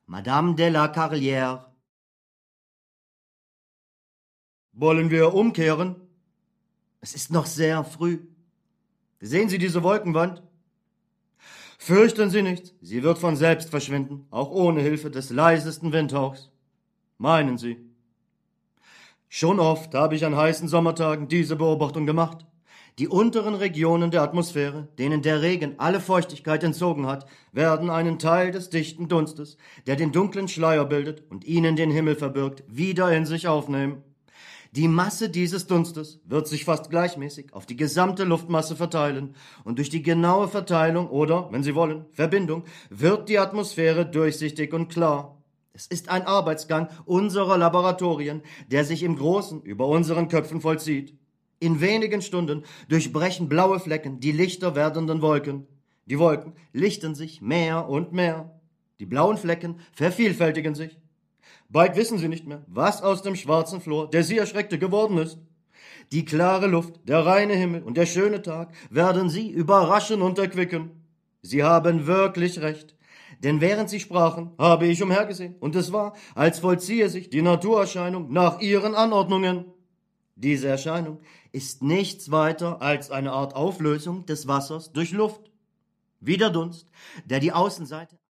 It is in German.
Madame de la Carrière. Wollen wir umkehren? Es ist noch sehr früh. Sehen Sie diese Wolkenwand? Fürchten Sie nichts, sie wird von selbst verschwinden, auch ohne Hilfe des leisesten Windhauchs. Meinen Sie? Schon oft habe ich an heißen Sommertagen diese Beobachtung gemacht. Die unteren Regionen der Atmosphäre, denen der Regen alle Feuchtigkeit entzogen hat, werden einen Teil des dichten Dunstes, der den dunklen Schleier bildet und ihnen den Himmel verbirgt, wieder in sich aufnehmen. Die Masse dieses Dunstes wird sich fast gleichmäßig auf die gesamte Luftmasse verteilen und durch die genaue Verteilung oder, wenn Sie wollen, Verbindung wird die Atmosphäre durchsichtig und klar. Es ist ein Arbeitsgang unserer Laboratorien, der sich im Großen über unseren Köpfen vollzieht. In wenigen Stunden durchbrechen blaue Flecken die lichter werdenden Wolken. Die Wolken lichten sich mehr und mehr. Die blauen Flecken vervielfältigen sich. Bald wissen Sie nicht mehr, was aus dem schwarzen Flor, der Sie erschreckte, geworden ist. Die klare Luft, der reine Himmel und der schöne Tag werden Sie überraschen und erquicken. Sie haben wirklich recht, denn während Sie sprachen, habe ich umhergesehen, und es war, als vollziehe sich die Naturerscheinung nach ihren Anordnungen. Diese Erscheinung ist nichts weiter als eine Art Auflösung des Wassers durch Luft. Wie der Dunst, der die Außenseite